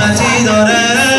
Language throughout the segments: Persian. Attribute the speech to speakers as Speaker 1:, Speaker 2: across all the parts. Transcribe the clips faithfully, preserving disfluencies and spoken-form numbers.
Speaker 1: قیمتی داره.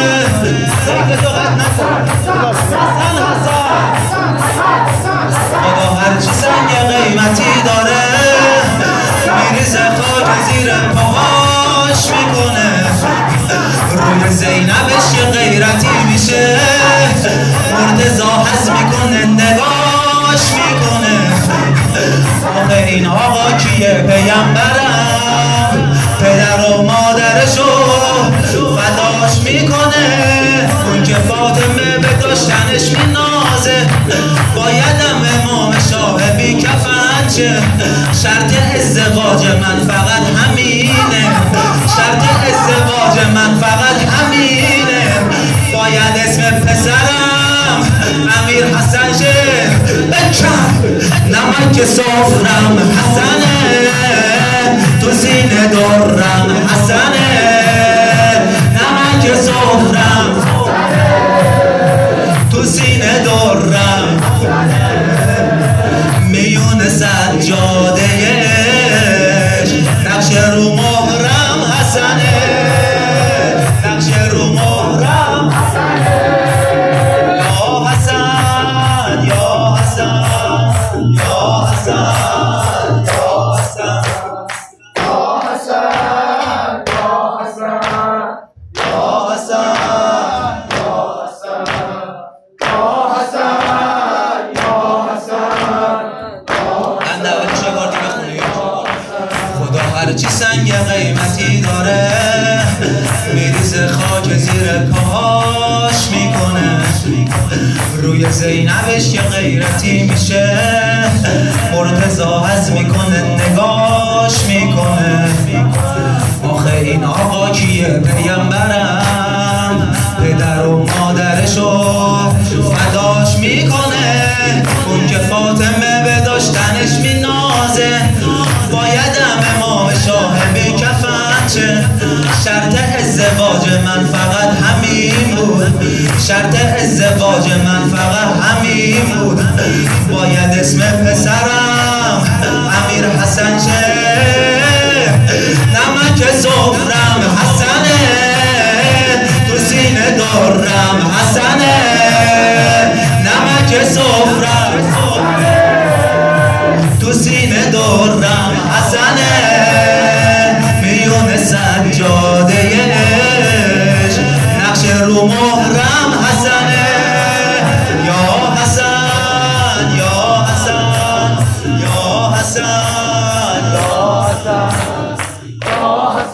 Speaker 1: خدا هرچی سنگ قیمتی داره میریزه خاک زیر پاهاش میکنه. روی زینبش یه غیرتی میشه، مرتضی هز میکنه نگاش میکنه. آخه این آقا کیه؟ پیمبرم، پدر و مادرشو فداش میکنه. اون که فاطمه به داشتنش مینازه، بایدم امام شاه بی کفن شه. شرط ازدواج من فقط همینه، شرط ازدواج من فقط همینه. باید اسم پسرم امیر حسن شه. بکن نمک سفرم حسنه، تو سینه دارم حسنه. نمک سفرم تو سینه دارم، میون سجاده نقش رو مهرم حسنه، نقش رو مهرم حسنه. یا حسن یا حسن یا حسن یا حسن یا حسن یا حسن هرچی سنگ قیمتی داره میریزه خاک زیر پاهاش میکنه. روی زینبش یه غیرتی میشه، مرتضی هز میکنه نگاش میکنه. آخه این آقا کیه؟ پیمبرم، پدر و مادرشو فداش میکنه. اون که فاطمه به داشتنش مینازه، بایدم امام شاه بی کفن شه. شرط ازدواج من فقط همین بود، شرط ازدواج من فقط همین بود. باید اسم پسرم امیر حسن شه. نمک سفرم حسنه، تو سینه دارم حسنه. نمک سفرم تو سینه دارم